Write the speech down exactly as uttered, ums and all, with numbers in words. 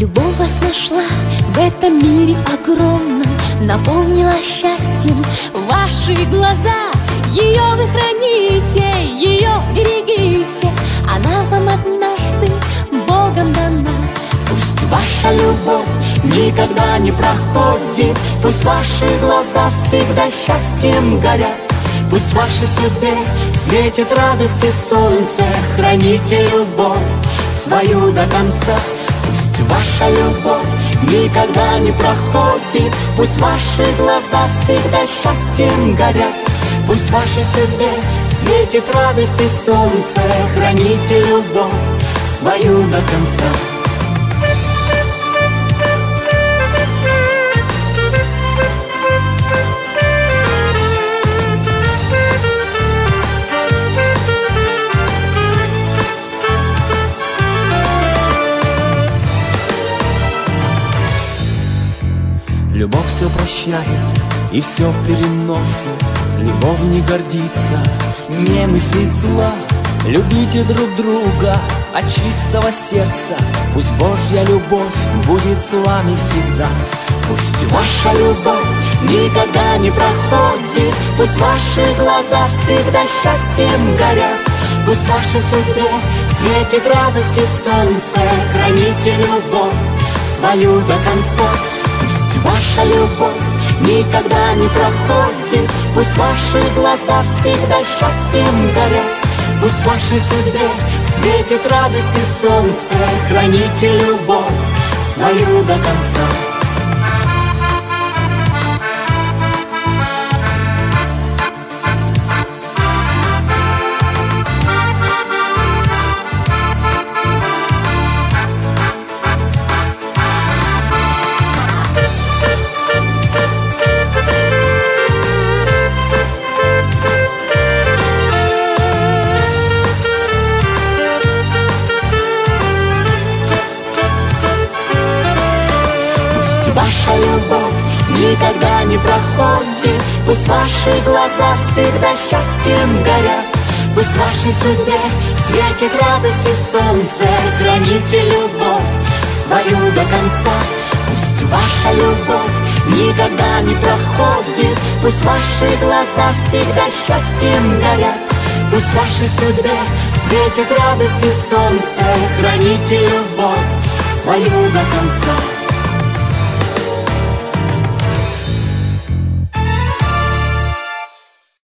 Любовь вас нашла в этом мире огромном, наполнила счастьем ваши глаза. Ее вы храните, ее берегите, она вам однажды Богом дана. Пусть ваша любовь никогда не проходит, пусть ваши глаза всегда счастьем горят. Пусть в вашей судьбе светит радости солнце, храните любовь свою до конца. Пусть ваша любовь никогда не проходит, пусть ваши глаза всегда счастьем горят. Пусть в вашей судьбе светит радости солнце, храните любовь свою до конца. Любовь все прощает и все переносит, любовь не гордится, не мыслит зла. Любите друг друга от чистого сердца, пусть Божья любовь будет с вами всегда. Пусть ваша любовь никогда не проходит, пусть ваши глаза всегда счастьем горят. Пусть в вашей судьбе светит радости солнце, храните любовь свою до конца. Пусть ваша любовь никогда не проходит, пусть ваши глаза всегда счастьем горят. Пусть в вашей судьбе светит радости солнце, храните любовь свою до конца. Ваша любовь никогда не проходит, пусть ваши глаза всегда счастьем горят. Пусть в вашей судьбе светит радости солнце, храните любовь свою до конца. Пусть ваша любовь никогда не проходит, пусть ваши глаза всегда счастьем горят. Пусть в вашей судьбе светит радости солнце, храните любовь свою до конца.